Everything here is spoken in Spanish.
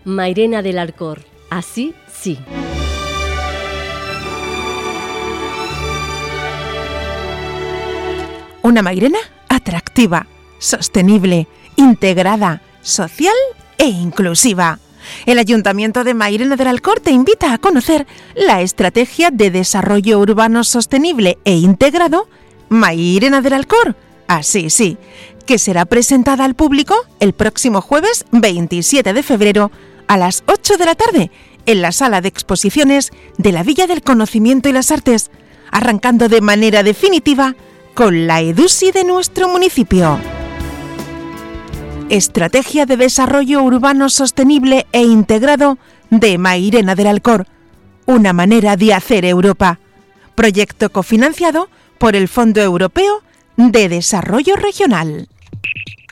Mairena del Alcor. Así sí. Una Mairena atractiva, sostenible, integrada, social e inclusiva. El Ayuntamiento de Mairena del Alcor te invita a conocer la Estrategia de Desarrollo Urbano Sostenible e Integrado Mairena del Alcor. Así sí, que será presentada al público el próximo jueves 27 de febrero a las 8 de la tarde en la Sala de Exposiciones de la Villa del Conocimiento y las Artes, arrancando de manera definitiva con la EDUSI de nuestro municipio. Estrategia de Desarrollo Urbano Sostenible e Integrado de Mairena del Alcor. Una manera de hacer Europa. Proyecto cofinanciado por el Fondo Europeo de Desarrollo Regional.